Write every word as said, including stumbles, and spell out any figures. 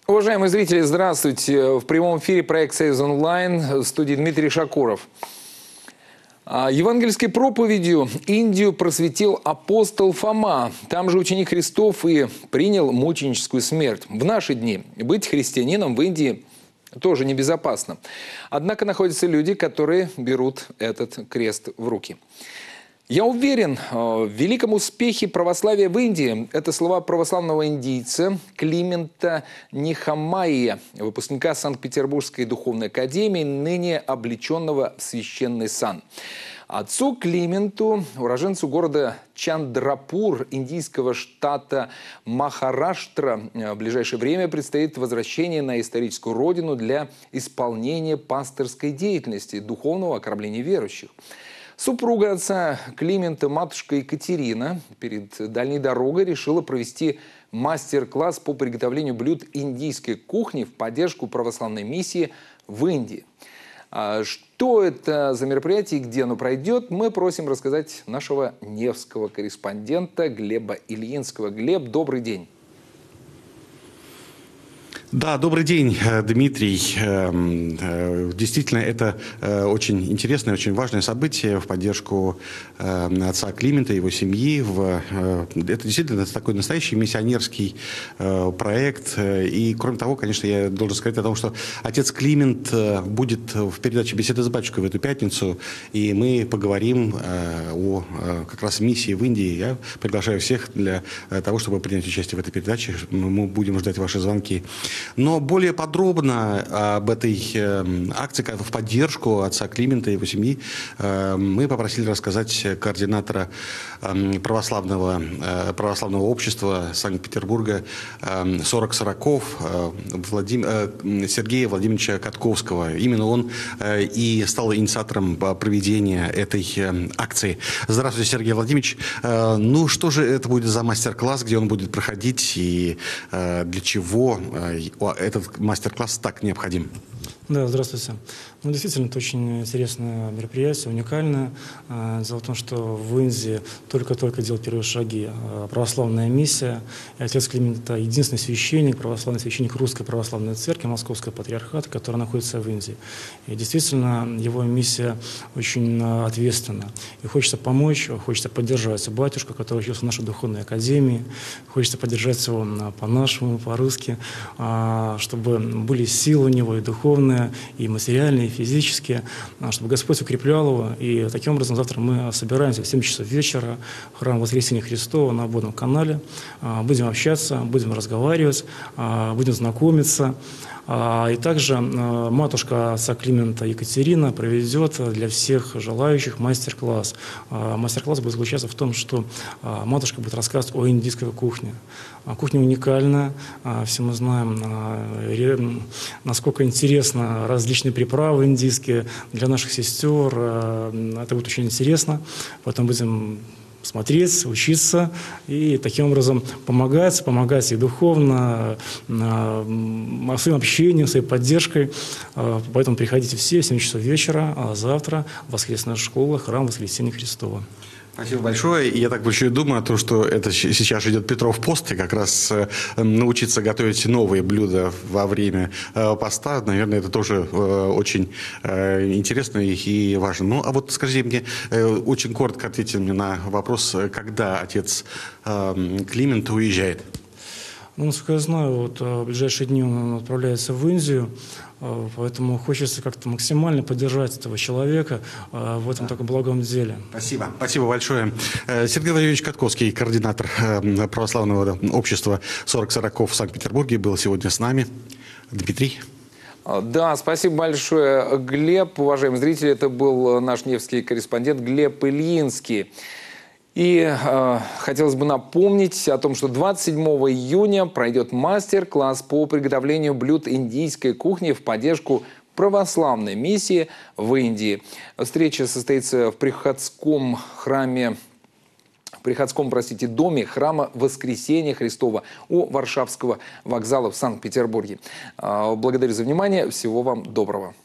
Уважаемые зрители, здравствуйте. В прямом эфире проект «Союз онлайн», в студии Дмитрий Шакуров. Евангельской проповедью Индию просветил апостол Фома. Там же ученик Христов и принял мученическую смерть. В наши дни быть христианином в Индии тоже небезопасно. Однако находятся люди, которые берут этот крест в руки. Я уверен в великом успехе православия в Индии. Это слова православного индийца Климента Нихамайя, выпускника Санкт-Петербургской духовной академии, ныне облеченного в священный сан. Отцу Клименту, уроженцу города Чандрапур, индийского штата Махараштра, в ближайшее время предстоит возвращение на историческую родину для исполнения пасторской деятельности, духовного окормления верующих. Супруга отца Климента, матушка Екатерина, перед дальней дорогой решила провести мастер-класс по приготовлению блюд индийской кухни в поддержку православной миссии в Индии. Что это за мероприятие и где оно пройдет, мы просим рассказать нашего невского корреспондента Глеба Ильинского. Глеб, добрый день. Да, добрый день, Дмитрий. Действительно, это очень интересное, очень важное событие в поддержку отца Климента и его семьи. Это действительно такой настоящий миссионерский проект. И, кроме того, конечно, я должен сказать о том, что отец Климент будет в передаче «Беседа с батюшкой» в эту пятницу, и мы поговорим о как раз миссии в Индии. Я приглашаю всех для того, чтобы принять участие в этой передаче. Мы будем ждать ваши звонки. Но более подробно об этой акции в поддержку отца Климента и его семьи мы попросили рассказать координатора православного, православного общества Санкт-Петербурга сорок сороков Владим... Сергея Владимировича Катковского. Именно он и стал инициатором проведения этой акции. Здравствуйте, Сергей Владимирович. Ну, что же это будет за мастер-класс, где он будет проходить и для чего этот мастер-класс так необходим? Да, здравствуйте. Ну, действительно, это очень интересное мероприятие, уникальное. Дело в том, что в Индии только-только делал первые шаги православная миссия. И отец Климент – это единственный священник, православный священник Русской Православной Церкви, Московского Патриархата, который находится в Индии. И действительно, его миссия очень ответственна. И хочется помочь, хочется поддержать батюшку, который учился в нашей духовной академии. Хочется поддержать его по-нашему, по-русски, чтобы были силы у него и духовные, и материальные, и физические, чтобы Господь укреплял его. И таким образом завтра мы собираемся в семь часов вечера в храм Воскресения Христова на Обводном канале. Будем общаться, будем разговаривать, будем знакомиться. И также матушка отца Климента Екатерина проведет для всех желающих мастер-класс. Мастер-класс будет заключаться в том, что матушка будет рассказывать о индийской кухне. Кухня уникальная, все мы знаем, насколько интересно различные приправы индийские для наших сестер. Это будет очень интересно, поэтому будем смотреть, учиться и таким образом помогать, помогать и духовно, своим общением, своей поддержкой. Поэтому приходите все в семь часов вечера, а завтра воскресная школа, храм Воскресения Христова. Спасибо большое. И я так еще и думаю о том, что это сейчас идет Петров пост, и как раз научиться готовить новые блюда во время поста, наверное, это тоже очень интересно и важно. Ну, а вот скажите мне, очень коротко ответьте мне на вопрос, когда отец Климент уезжает? Ну, насколько я знаю, вот, в ближайшие дни он отправляется в Индию, поэтому хочется как-то максимально поддержать этого человека в этом таком благом деле. Спасибо. Спасибо большое. Сергей Владимирович Катковский, координатор православного общества сорок сороков в Санкт-Петербурге, был сегодня с нами. Дмитрий. Да, спасибо большое, Глеб. Уважаемые зрители, это был наш невский корреспондент Глеб Ильинский. И э, хотелось бы напомнить о том, что двадцать седьмого июня пройдет мастер-класс по приготовлению блюд индийской кухни в поддержку православной миссии в Индии. Встреча состоится в приходском храме, в приходском, простите, доме храма Воскресения Христова у Варшавского вокзала в Санкт-Петербурге. Э, благодарю за внимание. Всего вам доброго.